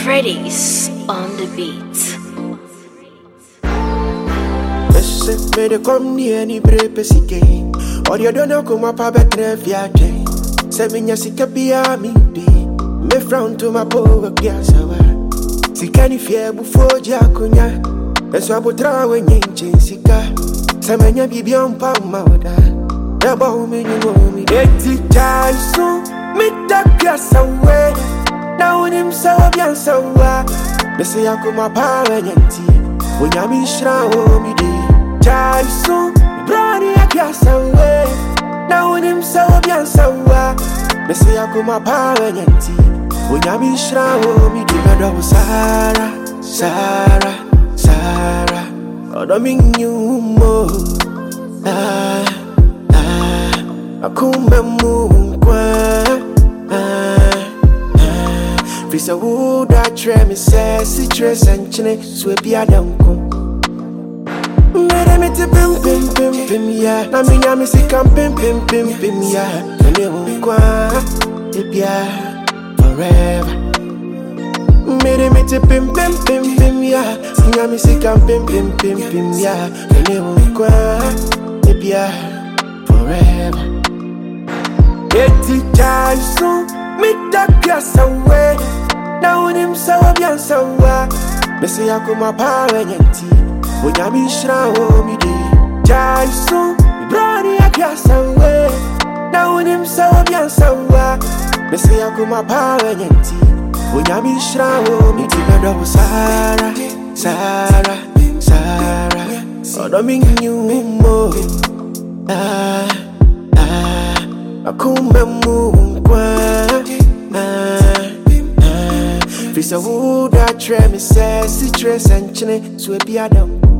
Freddy's on the beat. Esse me de come near ni brepe sike. Or you don't know come up a better viate. Se minya sika bia mi di. Me frown to my power piasawa. Sika ni fie bufo jakunya. Eso abutra we nyinche sika. Se menya bibi ampa mawda. Eba umi nyumo mi. Eti jaisu mi da piasawe. Now when him so bien so me say I come up power nyanti. When ya mi shra o mi di. Jaisu brani ya piasawe. Now when him so bien so me say I come up power nyanti. When ya mi shra o mi di. Medo Sara, Sara, Sara. Odo mi nyumo. Akume mungwa. Fisa wuda tre mi se si tre sanchine swepi adanko. Mere me te pim pim pim pim ya. Na mi nyami si kam pim pim pim pim ya. Mene unkwa ebia forever. Mere me te pim pim pim pim ya. Nyami si kam pim pim pim pim ya. Mene unkwa ebia forever. Eti jaisu mi da piasawe. Now when him so bien so me say I come up power nyanti. When ya mi shra o mi di. Jaisu brani ya piasawe. Now when him so bien so me say I come up power nyanti. When ya mi shra o mi di. Medo Sara, Sara, Sara. Odo mi nyumo. Akume mungwa. Fisa wuda tre mi se si tre sanchine swepi adam.